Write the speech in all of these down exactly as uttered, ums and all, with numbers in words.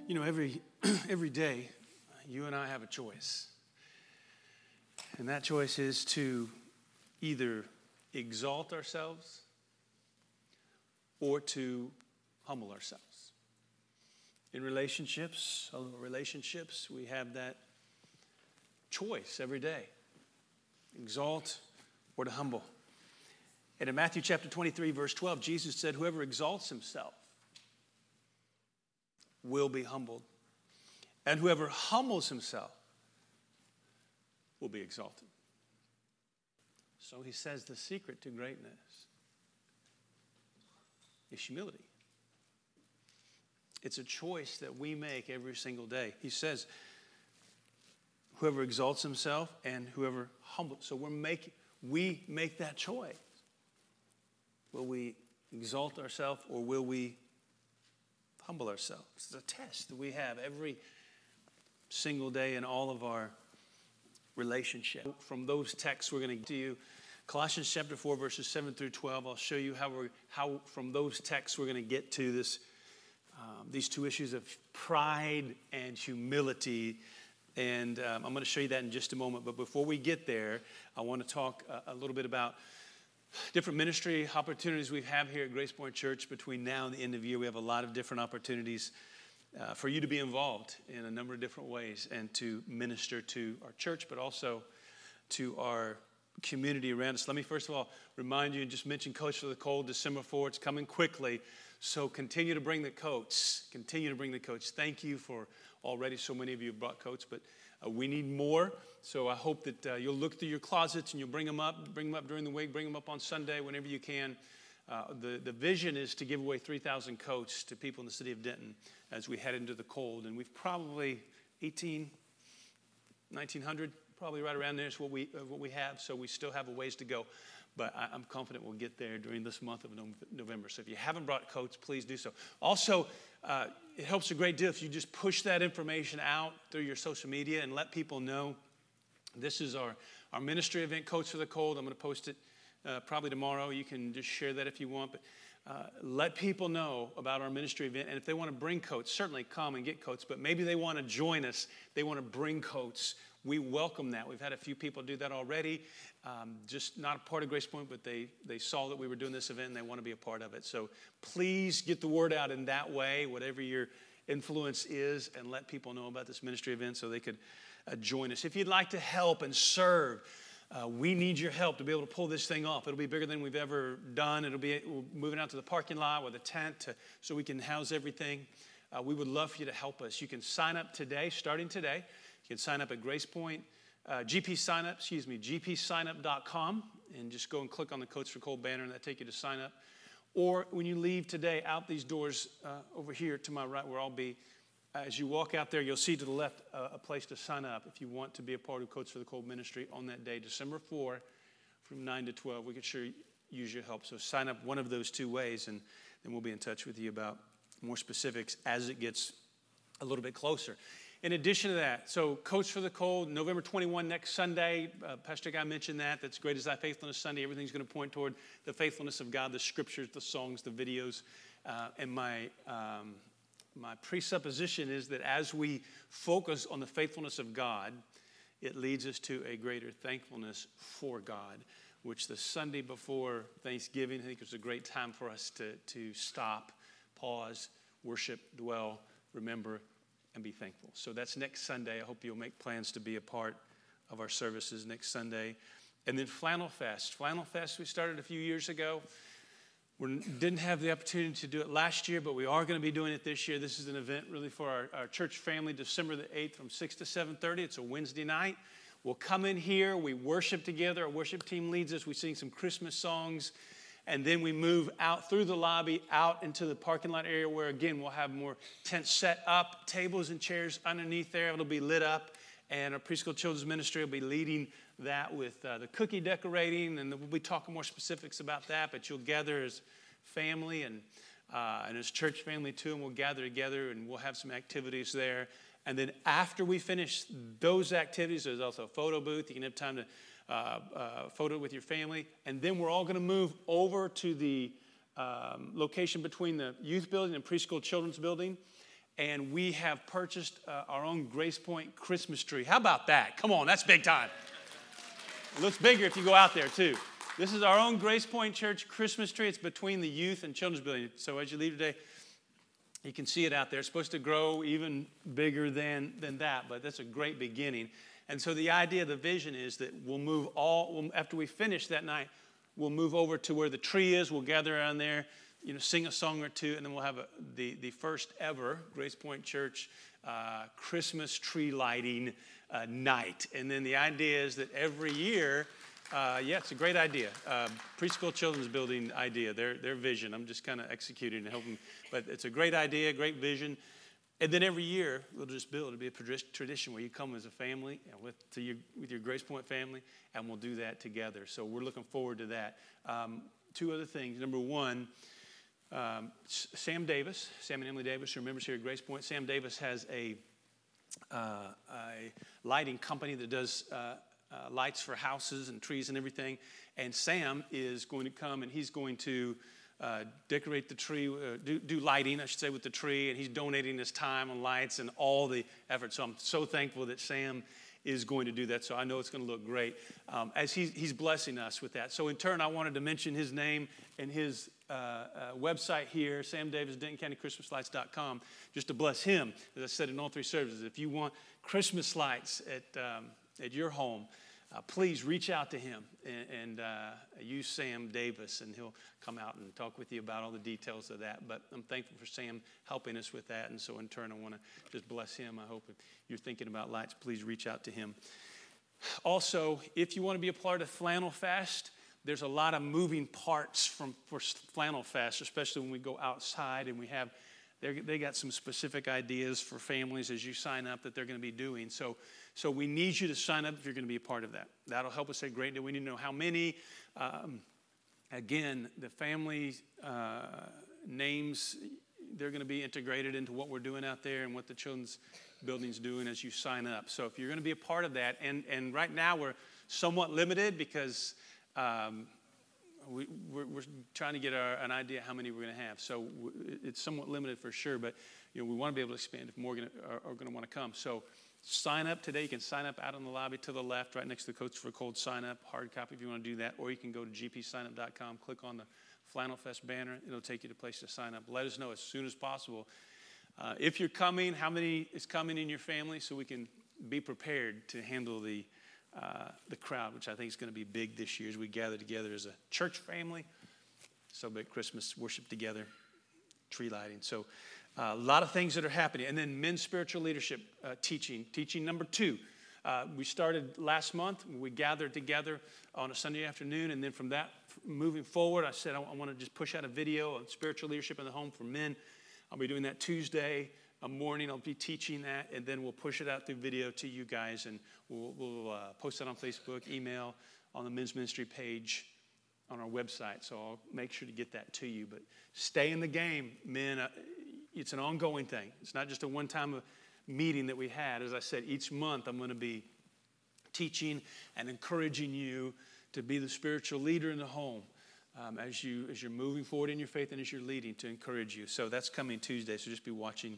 You know, every every day, you and I have a choice. And that choice is to either exalt ourselves or to humble ourselves. In relationships, all of our relationships, we have that choice every day. Exalt or to humble. And in Matthew chapter twenty-three, verse twelve, Jesus said, whoever exalts himself will be humbled. And whoever humbles himself will be exalted. So he says the secret to greatness is humility. It's a choice that we make every single day. He says, whoever exalts himself and whoever humbles. So we're making, we make that choice. Will we exalt ourselves or will we humble ourselves? It's a test that we have every single day in all of our relationships. From those texts we're going to get to you. Colossians chapter four, verses seven through twelve. I'll show you how we're how from those texts we're going to get to this um, these two issues of pride and humility. And um, I'm going to show you that in just a moment. But before we get there, I want to talk a, a little bit about different ministry opportunities we have here at Grace Point Church. Between now and the end of the year, we have a lot of different opportunities uh, for you to be involved in a number of different ways and to minister to our church, but also to our community around us. Let me first of all remind you and just mention Coats for the Cold, December fourth. It's coming quickly, so continue to bring the coats. Continue to bring the coats. Thank you for already so many of you have brought coats, but uh, we need more. So I hope that uh, you'll look through your closets and you'll bring them up. Bring them up during the week. Bring them up on Sunday whenever you can. Uh, the, the vision is to give away three thousand coats to people in the city of Denton as we head into the cold. And we've probably eighteen, nineteen hundred, probably right around there is what we, uh, what we have. So we still have a ways to go. But I, I'm confident we'll get there during this month of November. So if you haven't brought coats, please do so. Also, uh, it helps a great deal if you just push that information out through your social media and let people know this is our, our ministry event, Coats for the Cold. I'm going to post it uh, probably tomorrow. You can just share that if you want. But uh, let people know about our ministry event. And if they want to bring coats, certainly come and get coats. But maybe they want to join us. They want to bring coats. We welcome that. We've had a few people do that already. Um, just not a part of Grace Point, but they, they saw that we were doing this event and they want to be a part of it. So please get the word out in that way, whatever your influence is, and let people know about this ministry event so they could uh, join us. If you'd like to help and serve, uh, we need your help to be able to pull this thing off. It'll be bigger than we've ever done. It'll be we're moving out to the parking lot with a tent to, so we can house everything. Uh, we would love for you to help us. You can sign up today, starting today. You can sign up at Grace Point. Uh, G P sign up, excuse me, g p sign up dot com, and just go and click on the Coats for Cold banner, and that'll take you to sign up. Or when you leave today, out these doors uh, over here to my right where I'll be, uh, as you walk out there, you'll see to the left uh, a place to sign up if you want to be a part of Coats for the Cold ministry on that day, December fourth, from nine to twelve. We could sure use your help. So sign up one of those two ways, and then we'll be in touch with you about more specifics as it gets a little bit closer. In addition to that, so Coats for the Cold, November twenty-first, next Sunday. Uh, Pastor Guy mentioned that. That's Great Is Thy Faithfulness Sunday. Everything's going to point toward the faithfulness of God, the scriptures, the songs, the videos. Uh, and my um, my presupposition is that as we focus on the faithfulness of God, it leads us to a greater thankfulness for God, which the Sunday before Thanksgiving, I think is a great time for us to, to stop, pause, worship, dwell, remember, and be thankful. So that's next Sunday. I hope you'll make plans to be a part of our services next Sunday. And then Flannel Fest. Flannel Fest we started a few years ago. We didn't have the opportunity to do it last year, but we are going to be doing it this year. This is an event really for our, our church family, December the eighth from six to seven thirty. It's a Wednesday night. We'll come in here. We worship together. Our worship team leads us. We sing some Christmas songs. And then we move out through the lobby, out into the parking lot area where, again, we'll have more tents set up, tables and chairs underneath there. It'll be lit up. And our preschool children's ministry will be leading that with uh, the cookie decorating. And we'll be talking more specifics about that. But you'll gather as family and, uh, and as church family, too. And we'll gather together and we'll have some activities there. And then after we finish those activities, there's also a photo booth. You can have time to Uh, uh, photo with your family, and then we're all going to move over to the um, location between the youth building and preschool children's building, and we have purchased uh, our own Grace Point Christmas tree. How about that? Come on, that's big time. It looks bigger if you go out there too. This is our own Grace Point Church Christmas tree. It's between the youth and children's building. So as you leave today, you can see it out there. It's supposed to grow even bigger than, than that, but that's a great beginning. And so the idea, the vision is that we'll move all, we'll, after we finish that night, we'll move over to where the tree is. We'll gather around there, you know, sing a song or two, and then we'll have a, the, the first ever Grace Point Church uh, Christmas tree lighting uh, night. And then the idea is that every year, uh, yeah, it's a great idea. Uh, preschool children's building idea, their, their vision. I'm just kind of executing and helping. But it's a great idea, great vision. And then every year, we'll just build. It'll be a tradition where you come as a family and with, to your, with your Grace Point family, and we'll do that together. So we're looking forward to that. Um, two other things. Number one, um, Sam Davis, Sam and Emily Davis, who are members here at Grace Point. Sam Davis has a, uh, a lighting company that does uh, uh, lights for houses and trees and everything. And Sam is going to come, and he's going to Uh, decorate the tree, uh, do, do lighting, I should say, with the tree, and he's donating his time on lights and all the effort. So I'm so thankful that Sam is going to do that. So I know it's going to look great um, as he's, he's blessing us with that. So in turn, I wanted to mention his name and his uh, uh, website here, Sam Davis, Denton County Christmas Lights dot com, just to bless him. As I said in all three services, if you want Christmas lights at, um, at your home, Uh, please reach out to him and, and uh, use Sam Davis, and he'll come out and talk with you about all the details of that. But I'm thankful for Sam helping us with that, and so in turn, I want to just bless him. I hope if you're thinking about lights, please reach out to him. Also, if you want to be a part of Flannel Fest, there's a lot of moving parts from for Flannel Fest, especially when we go outside and we have. They got some specific ideas for families as you sign up that they're going to be doing. So, so we need you to sign up if you're going to be a part of that. That'll help us at Great Day. We need to know how many. Um, again, the family uh, names, they're going to be integrated into what we're doing out there and what the children's building's doing as you sign up. So if you're going to be a part of that, and, and right now we're somewhat limited because um, We, we're, we're trying to get our, an idea how many we're going to have. So it's somewhat limited for sure, but you know we want to be able to expand if more gonna, are, are going to want to come. So sign up today. You can sign up out in the lobby to the left, right next to the Coach for Cold sign up, hard copy if you want to do that, or you can go to g p sign up dot com, click on the Flannel Fest banner. It'll take you to a place to sign up. Let us know as soon as possible. Uh, if you're coming, how many is coming in your family so we can be prepared to handle the Uh, the crowd, which I think is going to be big this year as we gather together as a church family, celebrate Christmas, worship together, tree lighting. So uh, a lot of things that are happening. And then men's spiritual leadership uh, teaching. Teaching number two. Uh, we started last month. We gathered together on a Sunday afternoon. And then from that, moving forward, I said I, I want to just push out a video on spiritual leadership in the home for men. I'll be doing that Tuesday. A morning, I'll be teaching that, and then we'll push it out through video to you guys, and we'll, we'll uh, post it on Facebook, email, on the men's ministry page, on our website. So I'll make sure to get that to you. But stay in the game, men. Uh, it's an ongoing thing. It's not just a one-time meeting that we had. As I said, each month I'm going to be teaching and encouraging you to be the spiritual leader in the home. Um, as you as you're moving forward in your faith and as you're leading, to encourage you. So that's coming Tuesday. So just be watching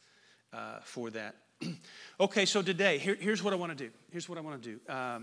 Uh, for that. Okay, so today, here, here's what I want to do. Here's what I want to do. Um,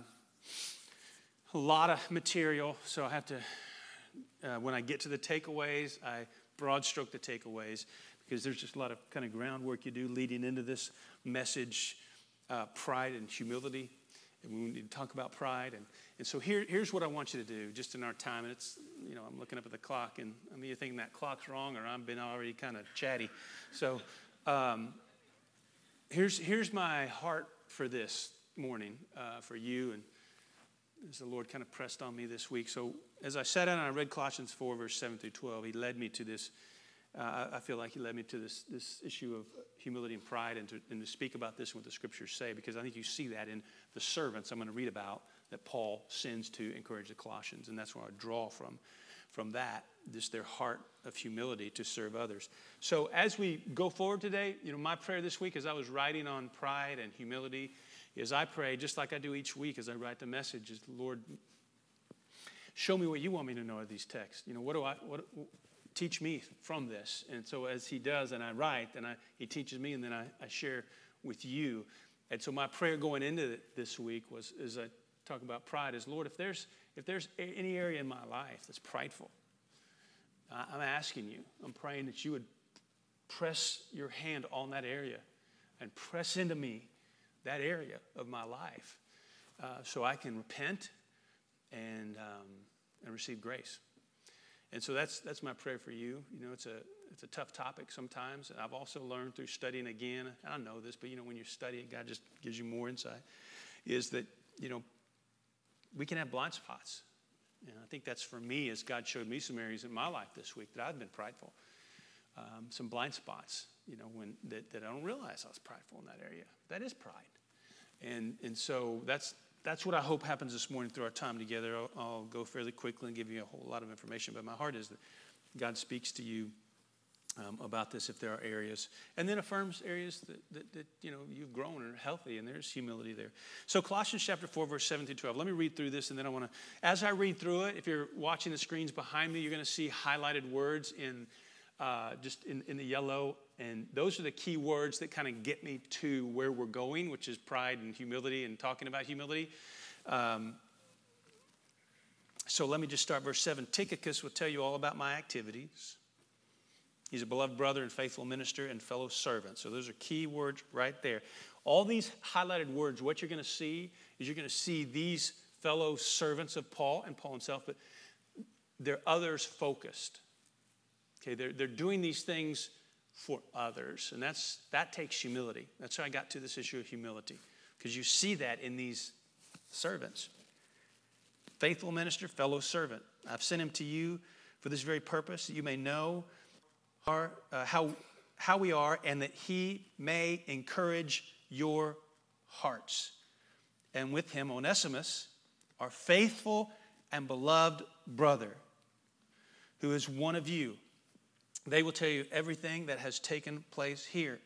a lot of material, so I have to, uh, when I get to the takeaways, I broad stroke the takeaways, because there's just a lot of kind of groundwork you do leading into this message, uh, pride and humility, and we need to talk about pride. And, and so here, here's what I want you to do, just in our time. And it's, you know, I'm looking up at the clock, and I'm either thinking that clock's wrong or I've been already kind of chatty. So, um, Here's, here's my heart for this morning, uh, for you, and as the Lord kind of pressed on me this week. So as I sat down and I read Colossians four, verse seven through twelve, he led me to this, uh, I feel like he led me to this, this issue of humility and pride, and to, and to speak about this and what the scriptures say, because I think you see that in the servants I'm going to read about that Paul sends to encourage the Colossians, and that's where I draw from. From that, just their heart of humility to serve others. So as we go forward today, you know, my prayer this week as I was writing on pride and humility is I pray, just like I do each week as I write the message, is Lord, show me what you want me to know of these texts. You know, what do I, what, teach me from this. And so as he does, and I write, and I, he teaches me, and then I, I share with you. And so my prayer going into it this week was, as I talk about pride, is, Lord, if there's if there's any area in my life that's prideful, I'm asking you, I'm praying that you would press your hand on that area and press into me that area of my life uh, so I can repent and um, and receive grace. And so that's that's my prayer for you. You know, it's a it's a tough topic sometimes. And I've also learned through studying again, and I know this, but, you know, when you study it, God just gives you more insight, is that, you know, we can have blind spots. And I think that's for me, as God showed me some areas in my life this week that I've been prideful. Um, some blind spots, you know, when that, that I don't realize I was prideful in that area. That is pride. And and so that's that's what I hope happens this morning through our time together. I'll, I'll go fairly quickly and give you a whole lot of information, but my heart is that God speaks to you um, about this if there are areas, and then affirms areas that, that, that you know you've grown and are healthy, and there's humility there. So Colossians chapter four, verse seven through twelve. Let me read through this, and then I want to, as I read through it, if you're watching the screens behind me, you're going to see highlighted words in uh, just in, in the yellow, and those are the key words that kind of get me to where we're going, which is pride and humility, and talking about humility. Um, so let me just start verse seven. Tychicus will tell you all about my activities. He's a beloved brother and faithful minister and fellow servant. So those are key words right there. All these highlighted words, what you're going to see is you're going to see these fellow servants of Paul and Paul himself, but they're others focused. Okay, they're, they're doing these things for others, and that's that takes humility. That's how I got to this issue of humility, because you see that in these servants. Faithful minister, fellow servant. I've sent him to you for this very purpose, that you may know Are, uh, how, how we are, and that he may encourage your hearts. And with him, Onesimus, our faithful and beloved brother, who is one of you. They will tell you everything that has taken place here.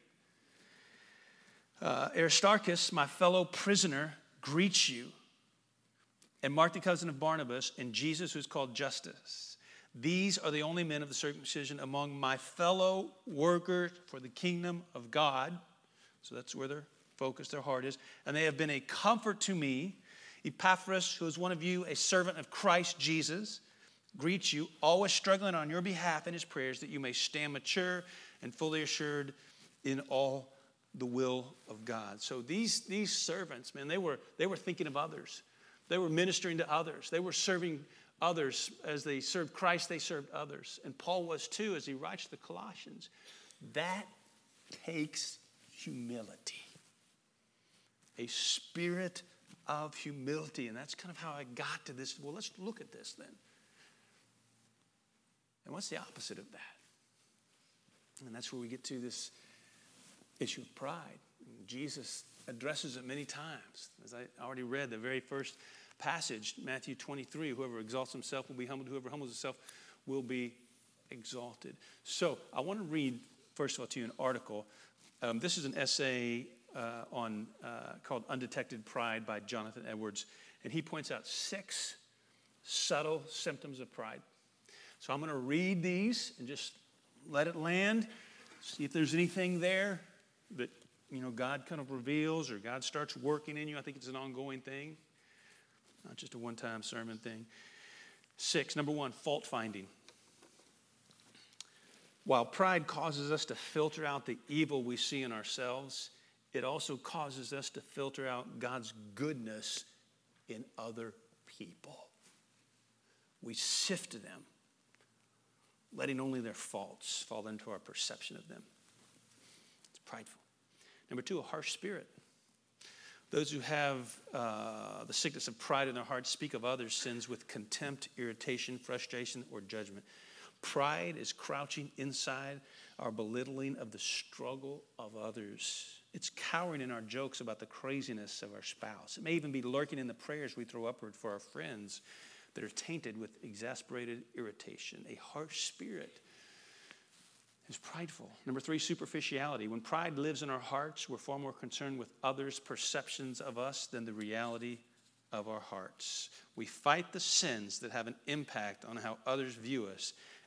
Uh, Aristarchus, my fellow prisoner, greets you. And Mark, the cousin of Barnabas, and Jesus, who's called Justus. These are the only men of the circumcision among my fellow workers for the kingdom of God. So that's where their focus, their heart is. And they have been a comfort to me. Epaphras, who is one of you, a servant of Christ Jesus, greets you, always struggling on your behalf in his prayers, that you may stand mature and fully assured in all the will of God. So these, these servants, man, they were, they were thinking of others. They were ministering to others. They were serving others. As they served Christ, they served others. And Paul was too, as he writes to the Colossians. That takes humility. A spirit of humility. And that's kind of how I got to this. Well, let's look at this then. And what's the opposite of that? And that's where we get to this issue of pride. Jesus addresses it many times. As I already read, the very first passage, Matthew twenty-three, whoever exalts himself will be humbled, whoever humbles himself will be exalted. So I want to read, first of all, to you an article. Um, this is an essay uh, on uh, called Undetected Pride by Jonathan Edwards, and he points out six subtle symptoms of pride. So I'm going to read these and just let it land, see if there's anything there that, you know, God kind of reveals or God starts working in you. I think it's an ongoing thing. Not just a one-time sermon thing. Six, number one, fault finding. While pride causes us to filter out the evil we see in ourselves, it also causes us to filter out God's goodness in other people. We sift them, letting only their faults fall into our perception of them. It's prideful. Number two, a harsh spirit. Those who have uh, the sickness of pride in their hearts speak of others' sins with contempt, irritation, frustration, or judgment. Pride is crouching inside our belittling of the struggle of others. It's cowering in our jokes about the craziness of our spouse. It may even be lurking in the prayers we throw upward for our friends that are tainted with exasperated irritation. A harsh spirit is prideful. Number three, superficiality. When pride lives in our hearts, we're far more concerned with others' perceptions of us than the reality of our hearts. We fight the sins that have an impact on how others view us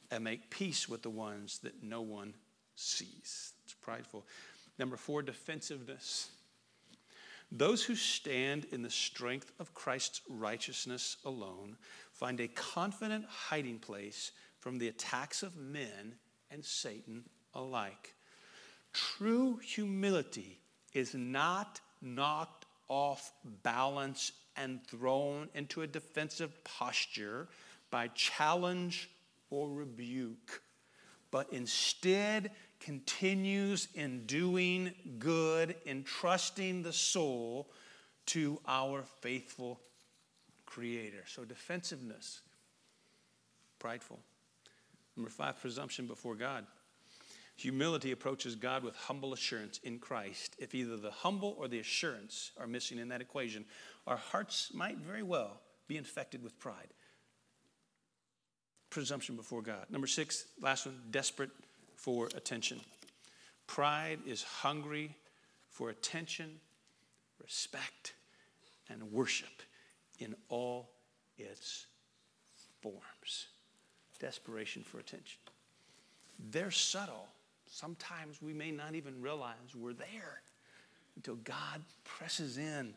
and make peace with the ones that no one sees. It's prideful. Number four, defensiveness. Those who stand in the strength of Christ's righteousness alone find a confident hiding place from the attacks of men and Satan alike. True humility is not knocked off balance and thrown into a defensive posture by challenge or rebuke, but instead continues in doing good, entrusting the soul to our faithful Creator. So defensiveness, prideful. Number five, presumption before God. Humility approaches God with humble assurance in Christ. If either the humble or the assurance are missing in that equation, our hearts might very well be infected with pride. Presumption before God. Number six, last one, desperate for attention. Pride is hungry for attention, respect, and worship in all its forms. Desperation for attention. They're subtle. Sometimes we may not even realize we're there until God presses in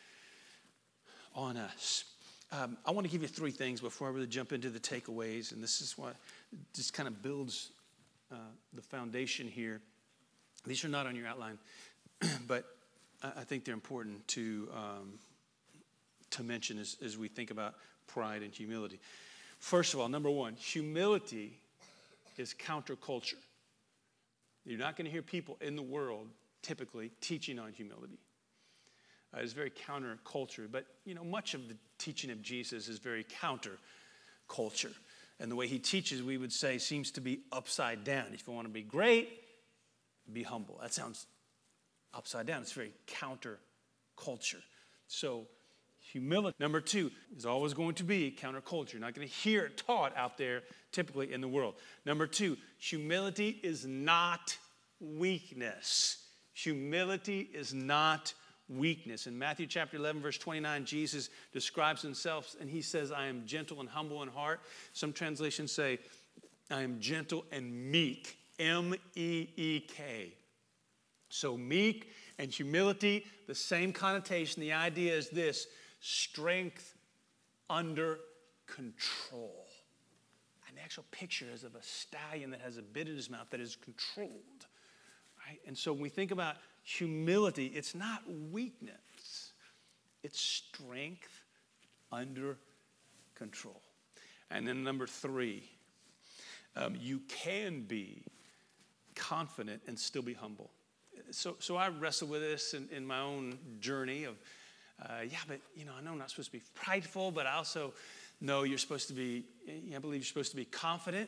on us. Um, I want to give you three things before I really jump into the takeaways, and this is what just kind of builds uh, the foundation here. These are not on your outline, but I, I think they're important to um, to mention as, as we think about pride and humility. First of all, number one, humility is counterculture. You're not going to hear people in the world typically teaching on humility. Uh, it's very counterculture, but you know, much of the teaching of Jesus is very counterculture. And the way he teaches, we would say, seems to be upside down. If you want to be great, be humble. That sounds upside down. It's very counterculture. So humility, number two, is always going to be counterculture. You're not going to hear it taught out there typically in the world. Number two, humility is not weakness. Humility is not weakness. In Matthew chapter eleven, verse twenty-nine, Jesus describes himself and he says, I am gentle and humble in heart. Some translations say, I am gentle and meek. M E E K. So meek and humility, the same connotation. The idea is this: strength under control. An actual picture is of a stallion that has a bit in his mouth that is controlled. Right? And so when we think about humility, it's not weakness. It's strength under control. And then number three, um, you can be confident and still be humble. So, so I wrestle with this in, in my own journey of, uh, yeah, but, you know, I know I'm not supposed to be prideful, but I also know you're supposed to be, I believe you're supposed to be confident,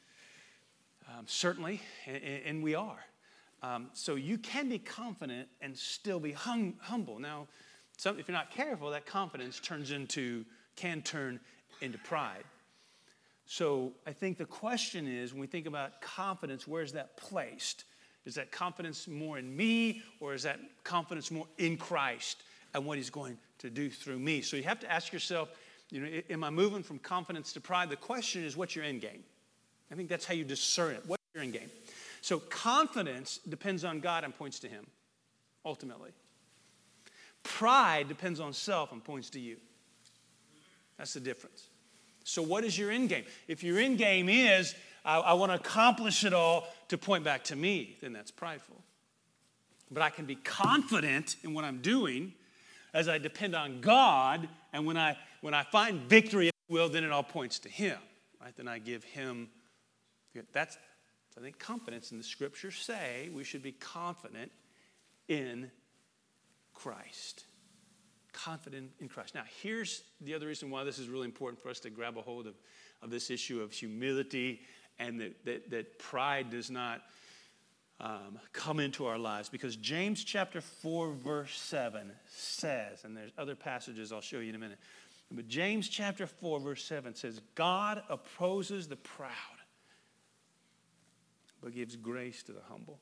um, certainly, and, and we are. Um, so you can be confident and still be hum, humble. Now, some, if you're not careful, that confidence turns into, can turn into pride. So I think the question is, when we think about confidence, where's that placed? Is that confidence more in me, or is that confidence more in Christ and what he's going to do through me? So you have to ask yourself, you know, am I moving from confidence to pride? The question is, what's your end game? I think that's how you discern it. What's your end game? So confidence depends on God and points to him, ultimately. Pride depends on self and points to you. That's the difference. So what is your end game? If your end game is, I, I want to accomplish it all to point back to me, then that's prideful. But I can be confident in what I'm doing as I depend on God, and when I when I find victory, if you will, then it all points to him. Right? Then I give him, that's, I think confidence in the scriptures say we should be confident in Christ. Confident in Christ. Now, here's the other reason why this is really important for us to grab a hold of, of this issue of humility, and that, that, that pride does not um, come into our lives. Because James chapter four, verse seven says, and there's other passages I'll show you in a minute, but James chapter four, verse seven says, God opposes the proud, but gives grace to the humble.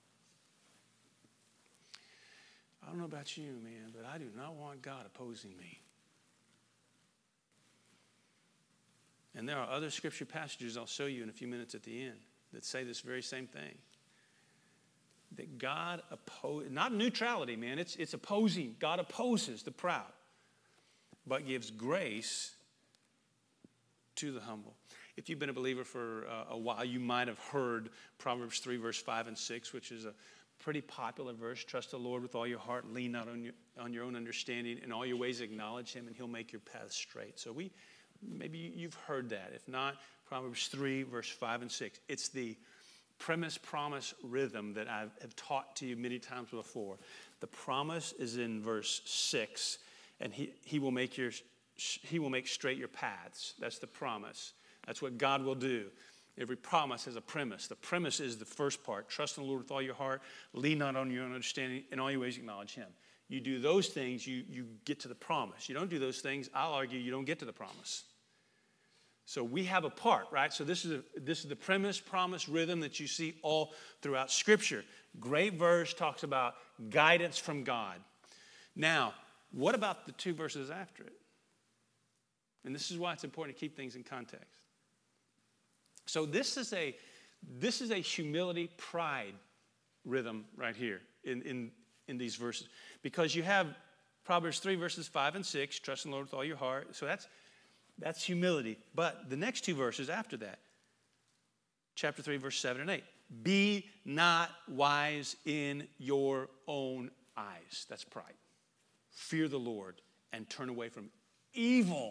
I don't know about you, man, but I do not want God opposing me. And there are other scripture passages I'll show you in a few minutes at the end that say this very same thing. That God opposes, not neutrality, man, it's, it's opposing. God opposes the proud, but gives grace to the humble. If you've been a believer for uh, a while, you might have heard Proverbs three, verse five and six, which is a pretty popular verse. Trust the Lord with all your heart, lean not on your, on your own understanding, in all your ways acknowledge him, and he'll make your path straight. So we, maybe you've heard that. If not, Proverbs three, verse five and six. It's the premise, promise, rhythm that I have taught to you many times before. The promise is in verse six, and he, he will make your he will make straight your paths. That's the promise. That's what God will do. Every promise has a premise. The premise is the first part. Trust in the Lord with all your heart. Lean not on your own understanding. In all your ways acknowledge him. You do those things, you, you get to the promise. You don't do those things, I'll argue you don't get to the promise. So we have a part, right? So this is, a, this is the premise, promise, rhythm that you see all throughout Scripture. Great verse talks about guidance from God. Now, what about the two verses after it? And this is why it's important to keep things in context. So this is a this is a humility, pride rhythm right here in, in, in these verses. Because you have Proverbs three, verses five and six, trust in the Lord with all your heart. So that's that's humility. But the next two verses after that, chapter three, verse seven and eight. Be not wise in your own eyes. That's pride. Fear the Lord and turn away from evil.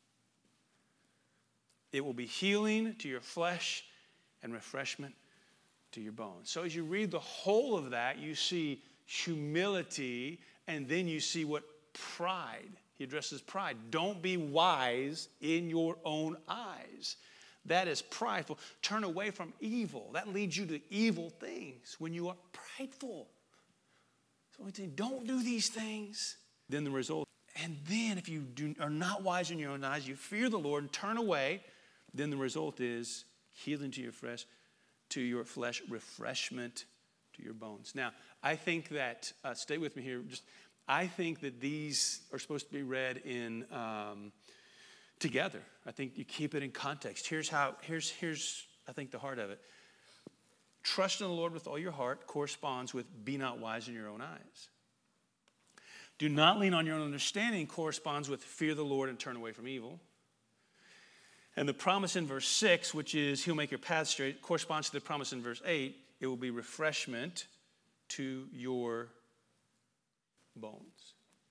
It will be healing to your flesh and refreshment to your bones. So as you read the whole of that, you see humility, and then you see what pride. He addresses pride. Don't be wise in your own eyes. That is prideful. Turn away from evil. That leads you to evil things when you are prideful. So he's saying, don't do these things. Then the result. And then if you do, are not wise in your own eyes, you fear the Lord and turn away, then the result is healing to your flesh, to your flesh, refreshment to your bones. Now, I think that, uh, stay with me here, just I think that these are supposed to be read in um, together. I think you keep it in context. Here's how, here's, here's, I think, the heart of it. Trust in the Lord with all your heart corresponds with be not wise in your own eyes. Do not lean on your own understanding corresponds with fear the Lord and turn away from evil. And the promise in verse six, which is he'll make your path straight, corresponds to the promise in verse eight. It will be refreshment to your bones.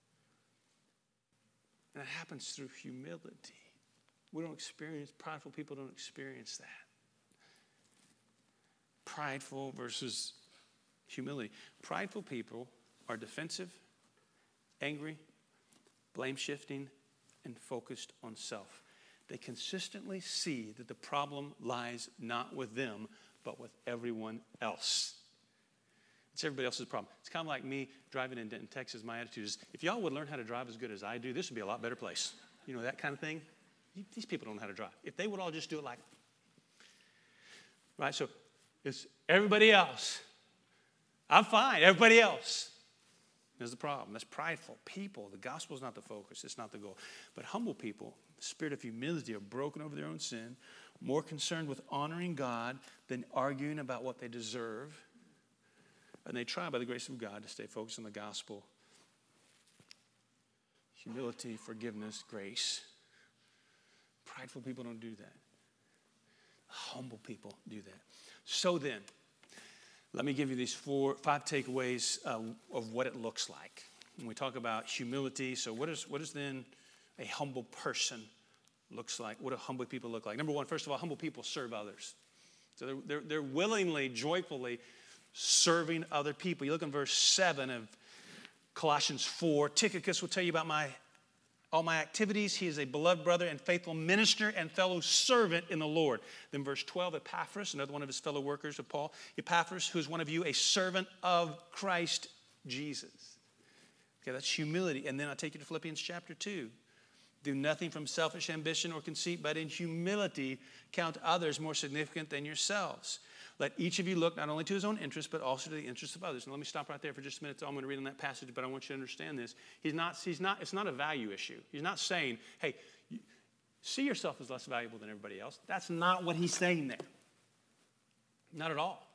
And it happens through humility. We don't experience, prideful people don't experience that. Prideful versus humility. Prideful people are defensive, angry, blame-shifting, and focused on self. They consistently see that the problem lies not with them, but with everyone else. It's everybody else's problem. It's kind of like me driving in Denton, Texas. My attitude is, if y'all would learn how to drive as good as I do, this would be a lot better place. You know, that kind of thing. These people don't know how to drive. If they would all just do it like, right? So it's everybody else. I'm fine. Everybody else. There's the problem. That's prideful people. The gospel is not the focus. It's not the goal. But humble people, the spirit of humility, are broken over their own sin, more concerned with honoring God than arguing about what they deserve. And they try, by the grace of God, to stay focused on the gospel. Humility, forgiveness, grace. Prideful people don't do that. Humble people do that. So then, let me give you these four, five takeaways uh, of what it looks like. When we talk about humility, so what is what is then a humble person looks like? What do humble people look like? Number one, first of all, humble people serve others. So they're, they're, they're willingly, joyfully serving other people. You look in verse seven of Colossians four. Tychicus will tell you about my all my activities. He is a beloved brother and faithful minister and fellow servant in the Lord. Then verse twelve, Epaphras, another one of his fellow workers of Paul. Epaphras, who is one of you, a servant of Christ Jesus. Okay, that's humility. And then I'll take you to Philippians chapter two. Do nothing from selfish ambition or conceit, but in humility count others more significant than yourselves. Let each of you look not only to his own interest, but also to the interests of others. And let me stop right there for just a minute. I'm going to read on that passage, but I want you to understand this. He's not, he's not, it's not a value issue. He's not saying, hey, see yourself as less valuable than everybody else. That's not what he's saying there. Not at all.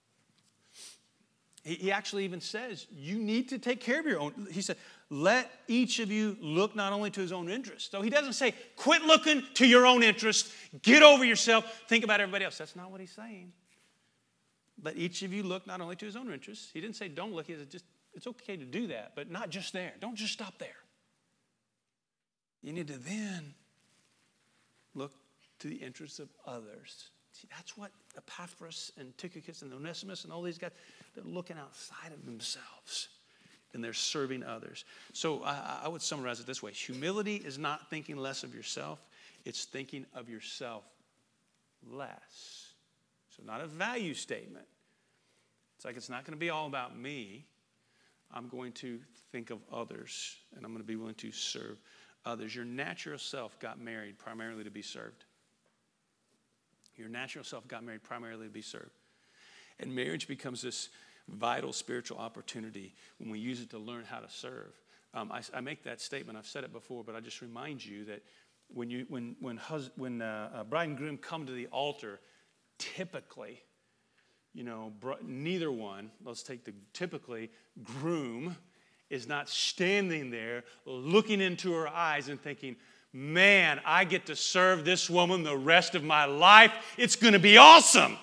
He, he actually even says, you need to take care of your own. He said, let each of you look not only to his own interest. So he doesn't say, quit looking to your own interest, get over yourself, think about everybody else. That's not what he's saying. Let each of you look not only to his own interests. He didn't say don't look. He said just, it's okay to do that, but not just there. Don't just stop there. You need to then look to the interests of others. See, that's what Epaphras and Tychicus and Onesimus and all these guys, they're looking outside of themselves and they're serving others. So I, I would summarize it this way. Humility is not thinking less of yourself. It's thinking of yourself less. So not a value statement. It's like it's not going to be all about me. I'm going to think of others, and I'm going to be willing to serve others. Your natural self got married primarily to be served. Your natural self got married primarily to be served. And marriage becomes this vital spiritual opportunity when we use it to learn how to serve. Um, I, I make that statement. I've said it before, but I just remind you that when you when when hus- when uh, uh, bride and groom come to the altar, typically, you know, br- neither one, let's take the typically, groom is not standing there looking into her eyes and thinking, man, I get to serve this woman the rest of my life. It's going to be awesome.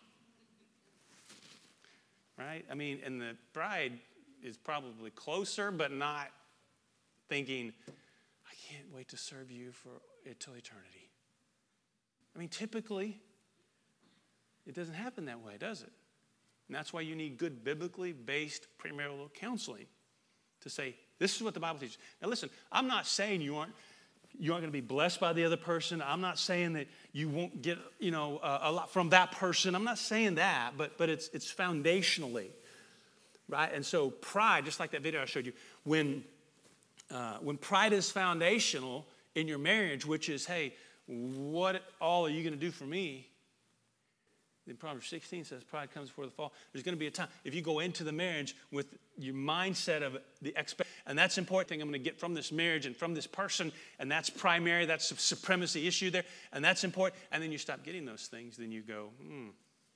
Right? I mean, and the bride is probably closer, but not thinking, I can't wait to serve you for until eternity. I mean, typically, it doesn't happen that way, does it? And that's why you need good biblically based premarital counseling to say, this is what the Bible teaches. Now listen, I'm not saying you aren't you aren't going to be blessed by the other person. I'm not saying that you won't get, you know, uh, a lot from that person. I'm not saying that, but but it's it's foundationally, right? And so pride, just like that video I showed you, when uh, when pride is foundational in your marriage, which is, hey, what all are you going to do for me? Then Proverbs sixteen says pride comes before the fall. There's going to be a time. If you go into the marriage with your mindset of the expect, and that's the important thing I'm going to get from this marriage and from this person, and that's primary, that's a supremacy issue there, and that's important, and then you stop getting those things, then you go, hmm.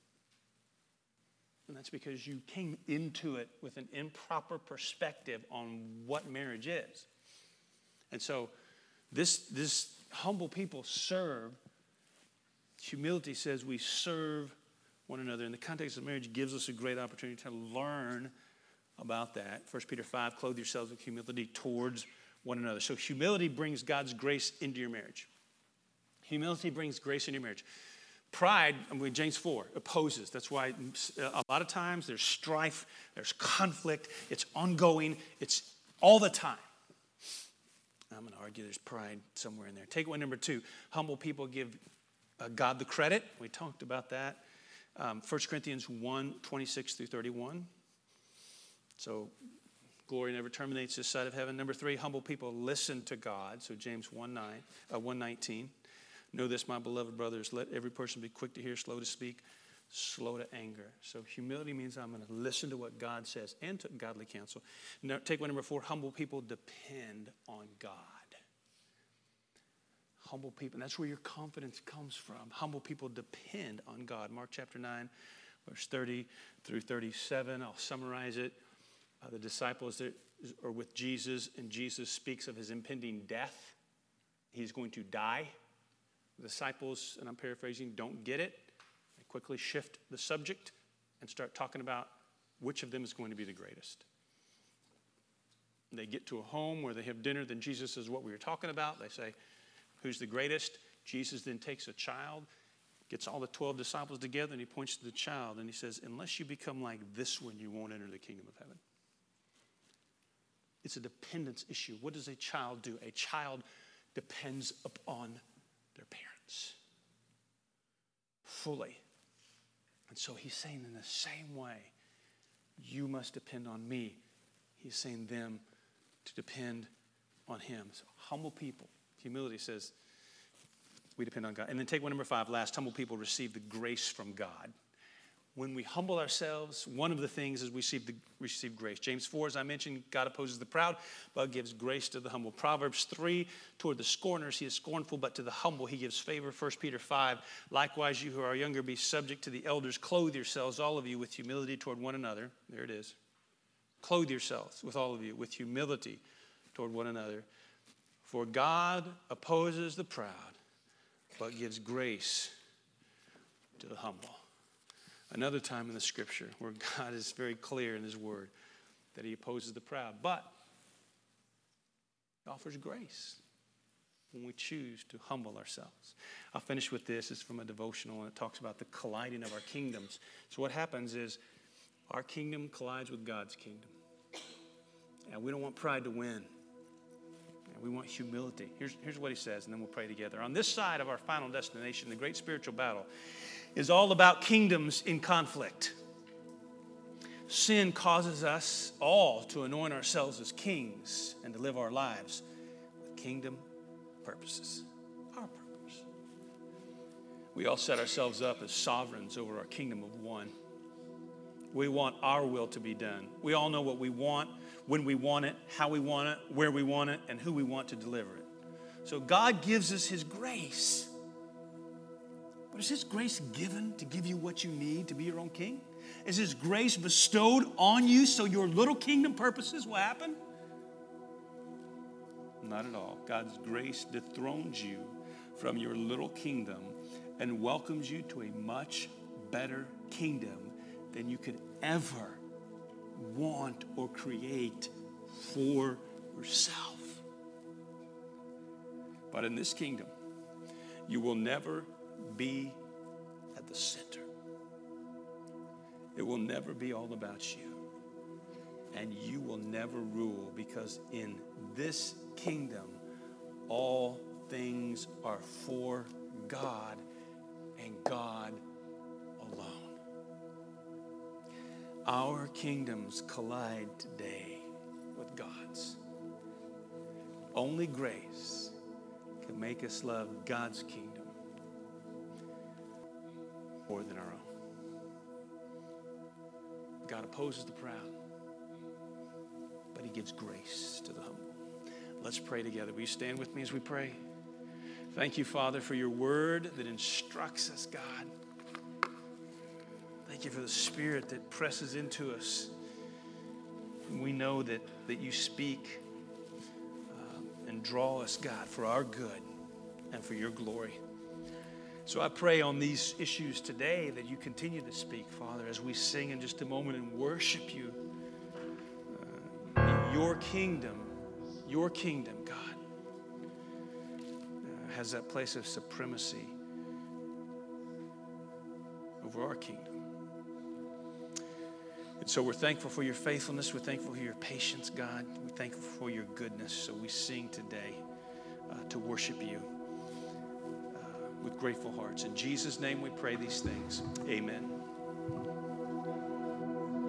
And that's because you came into it with an improper perspective on what marriage is. And so this, this humble people serve. Humility says we serve one another. In the context of marriage, gives us a great opportunity to learn about that. First Peter five, clothe yourselves with humility towards one another. So humility brings God's grace into your marriage. Humility brings grace into your marriage. Pride, I mean, James four, opposes. That's why a lot of times there's strife, there's conflict, it's ongoing, it's all the time. I'm going to argue there's pride somewhere in there. Takeaway number two, humble people give uh, God the credit. We talked about that. Um, First Corinthians one, twenty-six through thirty-one. So glory never terminates this side of heaven. Number three, humble people listen to God. So James one nine, uh, one nineteen. Know this, my beloved brothers, let every person be quick to hear, slow to speak, slow to anger. So humility means I'm going to listen to what God says and to godly counsel. Now, takeaway number four, humble people depend on God. Humble people, and that's where your confidence comes from. Humble people depend on God. Mark chapter nine, verse thirty through thirty-seven. I'll summarize it. Uh, the disciples that are with Jesus, and Jesus speaks of his impending death. He's going to die. The disciples, and I'm paraphrasing, don't get it. They quickly shift the subject and start talking about which of them is going to be the greatest. They get to a home where they have dinner, then Jesus says what we were talking about. They say, who's the greatest? Jesus then takes a child, gets all the twelve disciples together, and he points to the child, and he says, unless you become like this one, you won't enter the kingdom of heaven. It's a dependence issue. What does a child do? A child depends upon their parents fully. And so he's saying in the same way, you must depend on me. He's saying them to depend on him. So humble people. Humility says we depend on God. And then take one number five, last, humble people receive the grace from God. when we humble ourselves, one of the things is we receive, the, receive grace. James four, as I mentioned, God opposes the proud, but gives grace to the humble. Proverbs three, toward the scorners he is scornful, but to the humble he gives favor. First Peter five, likewise you who are younger, be subject to the elders. Clothe yourselves, all of you, with humility toward one another. There it is. Clothe yourselves, with all of you, with humility toward one another. For God opposes the proud, but gives grace to the humble. Another time in the scripture where God is very clear in his word that he opposes the proud, but he offers grace when we choose to humble ourselves. I'll finish with this. It's from a devotional, and it talks about the colliding of our kingdoms. So what happens is our kingdom collides with God's kingdom. And we don't want pride to win. We want humility. Here's, here's what he says, and then we'll pray together. On this side of our final destination, the great spiritual battle is all about kingdoms in conflict. Sin causes us all to anoint ourselves as kings and to live our lives with kingdom purposes. Our purpose. We all set ourselves up as sovereigns over our kingdom of one. We want our will to be done. We all know what we want, when we want it, how we want it, where we want it, and who we want to deliver it. So God gives us his grace. But is his grace given to give you what you need to be your own king? Is his grace bestowed on you so your little kingdom purposes will happen? Not at all. God's grace dethrones you from your little kingdom and welcomes you to a much better kingdom than you could ever want or create for yourself. But in this kingdom, you will never be at the center. It will never be all about you. And you will never rule, because in this kingdom, all things are for God and God alone. Our kingdoms collide today with God's. Only grace can make us love God's kingdom more than our own. God opposes the proud, but he gives grace to the humble. Let's pray together. Will you stand with me as we pray? Thank you, Father, for your word that instructs us, God. Thank you for the Spirit that presses into us. We know that, that you speak um, and draw us, God, for our good and for your glory. So I pray on these issues today that you continue to speak, Father, as we sing in just a moment and worship you. Uh, your kingdom, your kingdom, God, uh, has that place of supremacy over our kingdom. And so we're thankful for your faithfulness. We're thankful for your patience, God. We're thankful for your goodness. So we sing today uh, to worship you uh, with grateful hearts. In Jesus' name we pray these things. Amen.